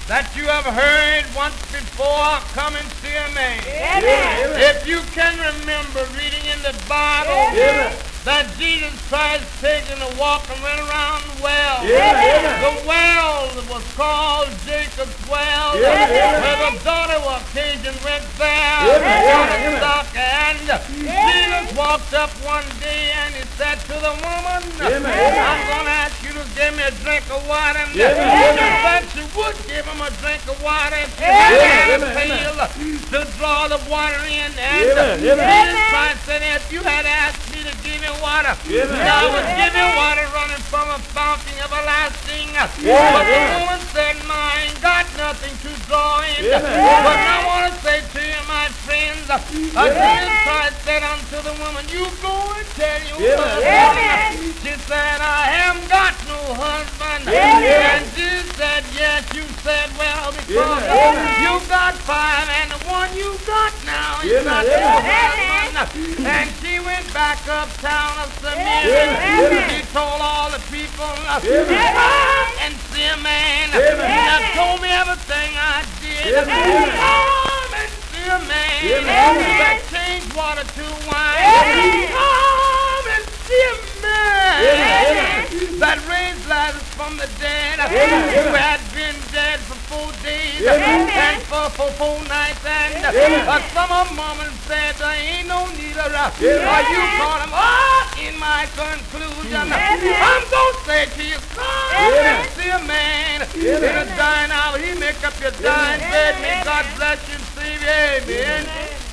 that you have heard once before, come and see a man. Amen. If you can remember reading in the Bible that Jesus Christ taking a walk and went around the well. The well was called Jacob's well, where the daughter of Canaan went there, stuck, and Jesus walked up one day and he said to the woman, I'm going to ask you to give me a drink of water. She said she would give him a drink of water if she had a pail to draw the water in. And Jesus Christ said, if you had asked me to give you water, I would give you water running from a fountain everlasting. But the woman said, I ain't got nothing to draw in. But I want to say to you, my friends, Jesus Christ said unto the woman, you go and tell your husband. She said, I haven't got no husband. And Jesus said, yes, you said, well, because you got 5 and the one you got now is not your husband. And she went back uptown of Samaria. She told all the people, come and see a man. That told me everything I did. Come and see a man that changed water to wine. Come and see a man that raised Lazarus from the dead, who had been dead for 4 days and for 4 nights. And some of them said, there ain't no need of you call him. In my conclusion, I'm going to say to you, come and see a man in a dying hour. He make up your dying bed. May God bless you and save you. Amen.